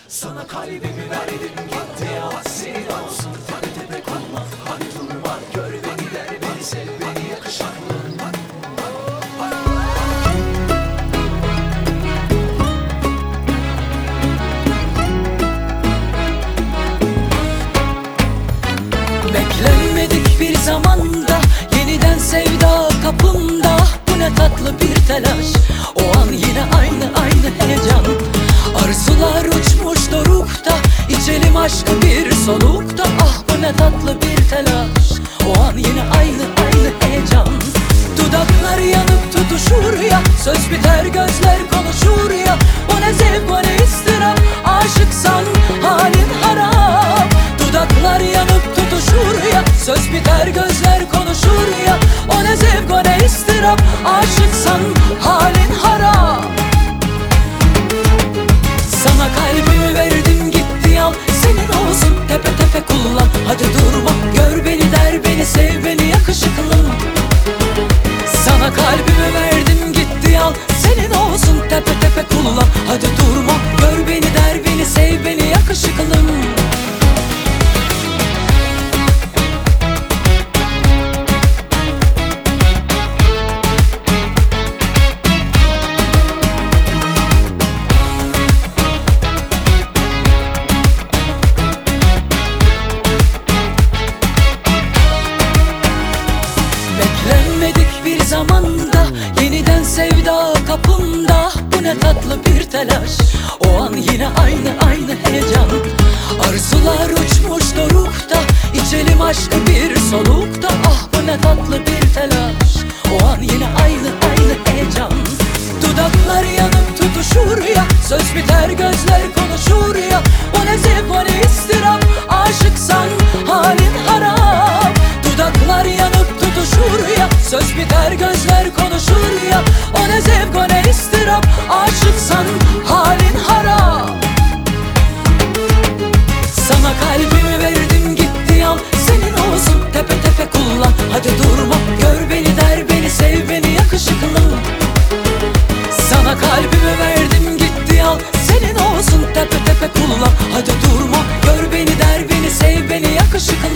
Sana kalbimi verdim gitti ya, senin olsun tepe tepe kullan. Hadi durma, gör beni, der beni, sev beni yakışıklı. Beklenmedik bir zamanda yeniden sevda kapımda. Bu ne tatlı bir telaş, o an yine aynı heyecan. Arzular uçmuş dorukta, içelim aşkı bir solukta. Ah bu ne tatlı bir telaş, o an yine aynı heyecan. Dudaklar yanıp tutuşur ya, söz biter gözler konuşur ya. O ne zevk, o ne istirap, aşıksan halin harap. Dudaklar yanıp tutuşur ya, söz biter gözler konuşur ya. O ne zevk, o ne istirap, aşıksan halin harap. Sana kalbimi verdim gitti al, senin olsun tepe tepe kullan. Hadi durma, gör beni, der beni, sev beni yakışıklı. Sana kalbimi verdim gitti al, senin olsun tepe tepe kullan. Hadi durma, gör beni, der beni, sev beni yakışıklı. Beklenmedik bir zamanda yeniden sevda kapımda. Bu ne tatlı bir telaş, o an yine aynı heyecan. Arzular uçmuş dorukta, içelim aşkı bir solukta. Ah bu ne tatlı bir telaş, o an yine aynı heyecan. Dudaklar yanıp tutuşur ya, söz biter gözler konuşur ya. O ne zevk, o ne istirap, aşıksan halin harap. Dudaklar yanıp tutuşur ya, söz biter gözler konuşur ya. O ne zevk, o ne istirap, aşıksan halin harap. Sana kalbimi verdim gitti al, senin olsun tepe tepe kullan. Hadi durma, gör beni, der beni, sev beni yakışıklı. Sana kalbimi verdim gitti al, senin olsun tepe tepe kullan. Hadi durma, gör beni, der beni, sev beni yakışıklı.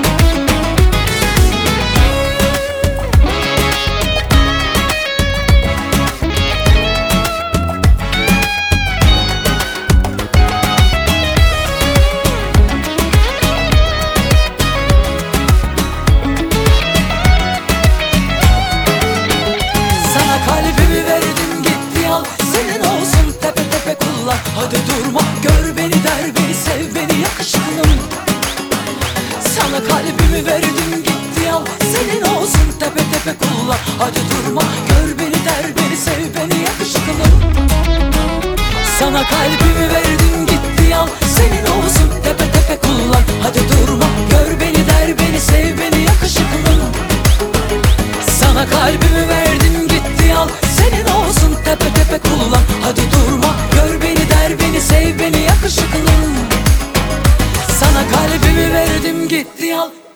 Kalbimi verdim gitti al, senin olsun tepe tepe kullan. Hadi durma, gör beni, der beni, sev beni yakışıklı. Sana kalbimi verdim gitti al, senin olsun tepe tepe kullan. Hadi durma, gör beni, der beni, sev beni yakışıklı. Sana kalbimi verdim gitti al, senin olsun tepe tepe kullan. Hadi durma, gör beni, der beni, sev beni yakışıklı. Sana kalbimi verdim gitti al, senin olsun tepe tepe kullan. Hadi durma, gör beni, der beni, sev beni yakışıklı. Sana kalbimi verdim gitti al.